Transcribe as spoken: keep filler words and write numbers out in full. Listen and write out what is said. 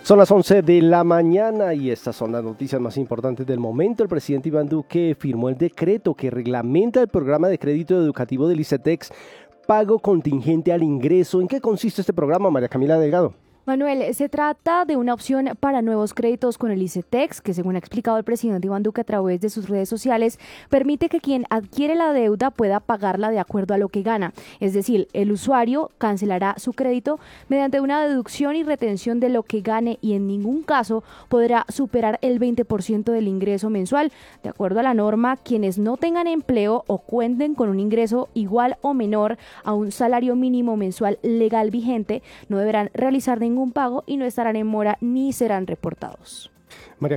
Son las once de la mañana y estas son las noticias más importantes del momento. El presidente Iván Duque firmó el decreto que reglamenta el programa de crédito educativo del ICETEX, pago contingente al ingreso. ¿En qué consiste este programa, María Camila Delgado? Manuel, se trata de una opción para nuevos créditos con el ICETEX, que según ha explicado el presidente Iván Duque a través de sus redes sociales, permite que quien adquiere la deuda pueda pagarla de acuerdo a lo que gana. Es decir, el usuario cancelará su crédito mediante una deducción y retención de lo que gane y en ningún caso podrá superar el veinte por ciento del ingreso mensual. De acuerdo a la norma, quienes no tengan empleo o cuenten con un ingreso igual o menor a un salario mínimo mensual legal vigente no deberán realizar ningún pago y no estarán en mora ni serán reportados. María